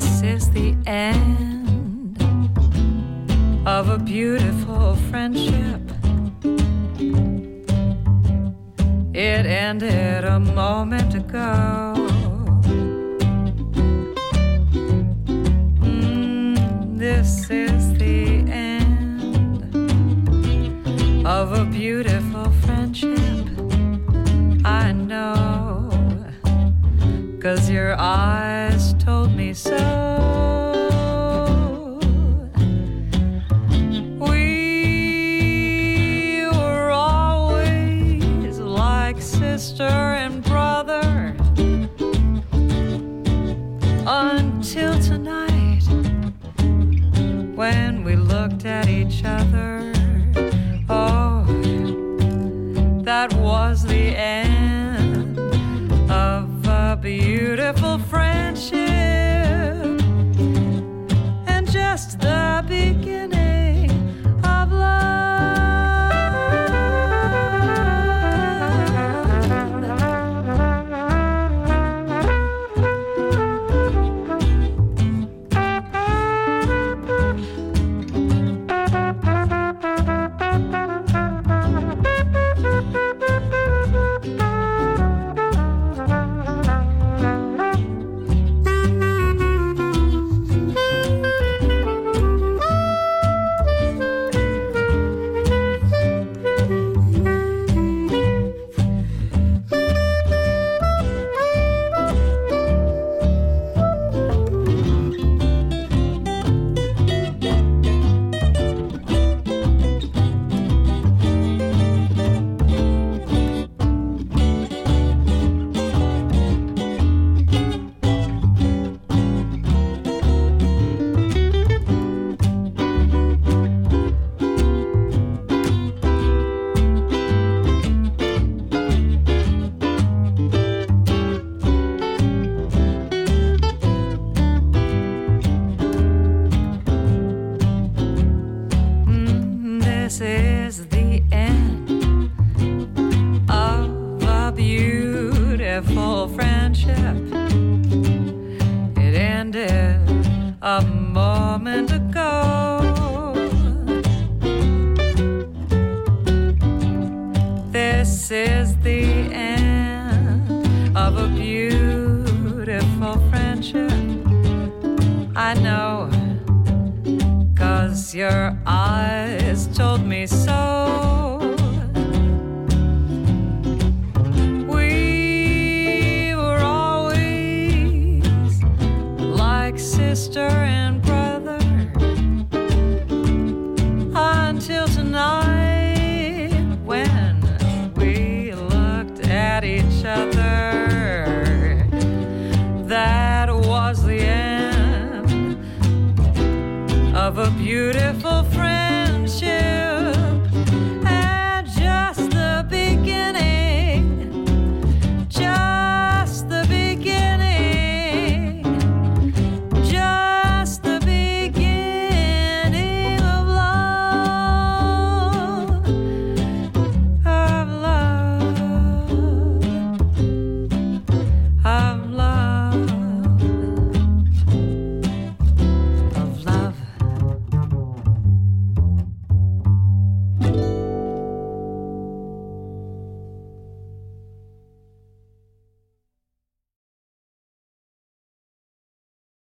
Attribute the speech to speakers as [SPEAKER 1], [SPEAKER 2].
[SPEAKER 1] This is the end of a beautiful friendship. It ended a moment ago. This is the end of a beautiful friendship. I know, 'cause your eyes told me so. We were always like sister and brother until tonight, when we looked at each other. Oh, that was the end of a beautiful friendship, and just the beginning of love. Your